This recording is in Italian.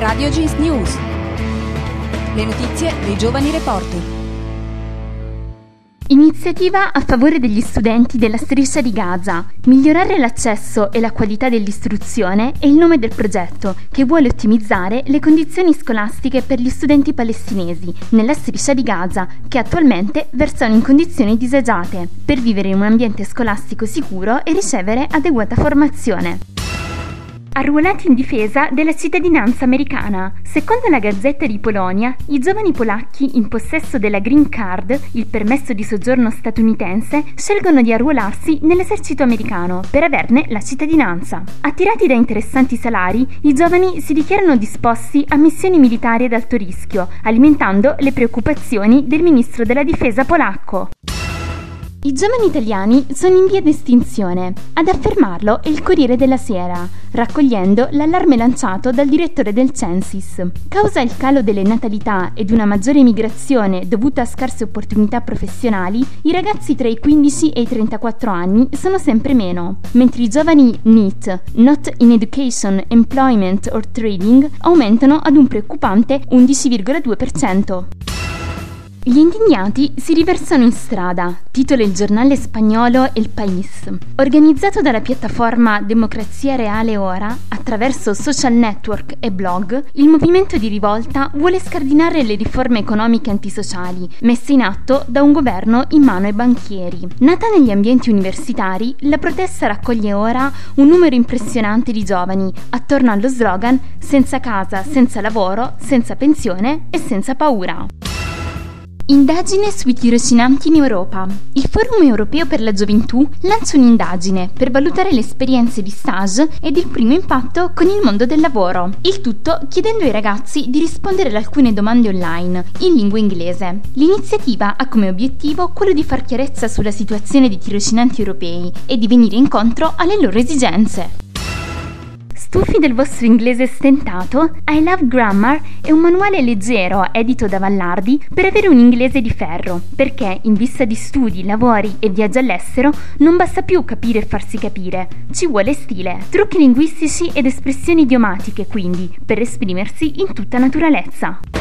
Radio Jeans News. Le notizie dei giovani reporter. Iniziativa a favore degli studenti della Striscia di Gaza. Migliorare l'accesso e la qualità dell'istruzione è il nome del progetto, che vuole ottimizzare le condizioni scolastiche per gli studenti palestinesi nella Striscia di Gaza, che attualmente versano in condizioni disagiate, per vivere in un ambiente scolastico sicuro e ricevere adeguata formazione. Arruolati in difesa della cittadinanza americana. Secondo la Gazzetta di Polonia, i giovani polacchi in possesso della Green Card, il permesso di soggiorno statunitense, scelgono di arruolarsi nell'esercito americano per averne la cittadinanza. Attirati da interessanti salari, i giovani si dichiarano disposti a missioni militari ad alto rischio, alimentando le preoccupazioni del ministro della difesa polacco. I giovani italiani sono in via di estinzione. Ad affermarlo è il Corriere della Sera, raccogliendo l'allarme lanciato dal direttore del Censis. Causa il calo delle natalità ed una maggiore migrazione dovuta a scarse opportunità professionali, i ragazzi tra i 15 e i 34 anni sono sempre meno, mentre i giovani NEET, Not in Education, Employment or Trading, aumentano ad un preoccupante 11,2%. Gli indignati si riversano in strada, titola il giornale spagnolo El País. Organizzato dalla piattaforma Democrazia Reale Ora, attraverso social network e blog, il movimento di rivolta vuole scardinare le riforme economiche antisociali messe in atto da un governo in mano ai banchieri. Nata negli ambienti universitari, la protesta raccoglie ora un numero impressionante di giovani, attorno allo slogan «Senza casa, senza lavoro, senza pensione e senza paura». Indagine sui tirocinanti in Europa. Il Forum Europeo per la Gioventù lancia un'indagine per valutare le esperienze di stage ed il primo impatto con il mondo del lavoro. Il tutto chiedendo ai ragazzi di rispondere ad alcune domande online in lingua inglese. L'iniziativa ha come obiettivo quello di far chiarezza sulla situazione dei tirocinanti europei e di venire incontro alle loro esigenze. Stufi del vostro inglese stentato? I Love Grammar è un manuale leggero edito da Vallardi per avere un inglese di ferro, perché in vista di studi, lavori e viaggi all'estero non basta più capire e farsi capire, ci vuole stile. Trucchi linguistici ed espressioni idiomatiche quindi, per esprimersi in tutta naturalezza.